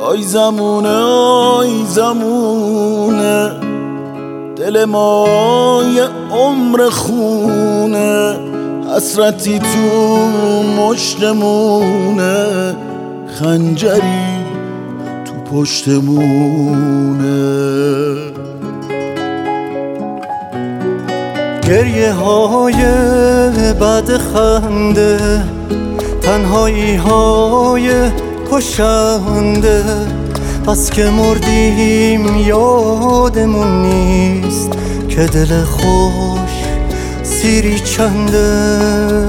آی زمونه آی زمونه دل ما یه عمر خونه حسرتی تو مشتمونه خنجری تو پشتمونه گریه های بعد خنده تنهایی های کشنده بس که مردیم یادمون نیست که دل خوش سیری چنده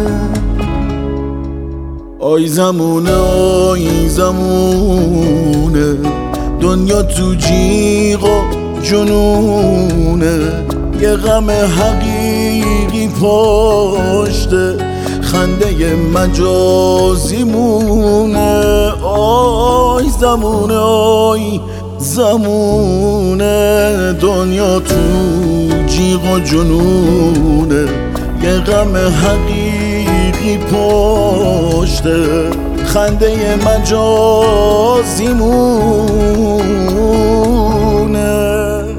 آی زمونه آی زمونه دنیا تو جیغ و جنونه یه غم حقیقی پشته خنده مجازی مونه آی زمونه آی زمونه دنیا تو جیغ و جنونه یه غم حقیقی پشته خنده مجازی مونه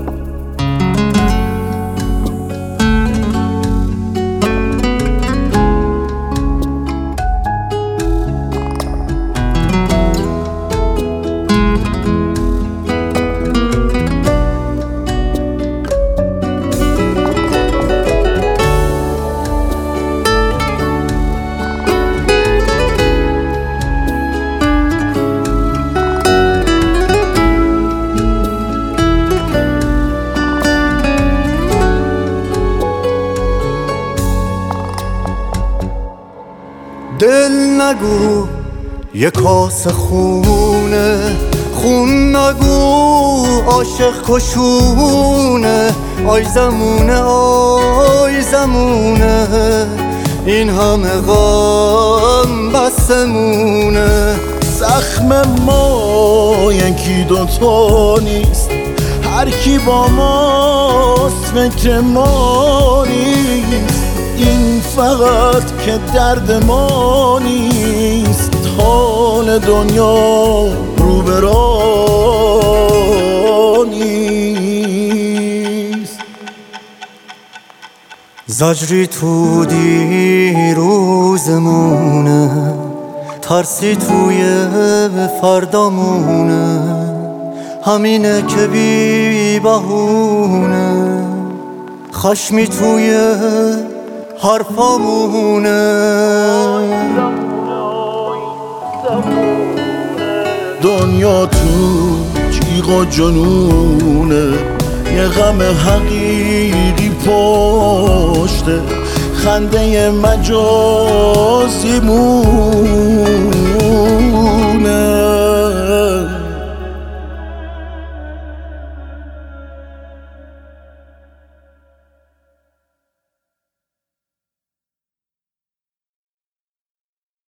دل نگو یه کاسه خونه خون نگو عاشق کشونه آی زمونه آی زمونه این همه غم بسمونه زخم ما یکی دوتا نیست هر کی با ماست فکر ما نیست این فقط که درد ما نیست حال دنیا رو به راه نیست زجری تو دیروزمونه ترسی توی فردامونه همینه که بی بهونه خشمی توی حرفامونه دنیا تو جیغ و جنونه یه غم حقیقی پشته خنده مجازی مونه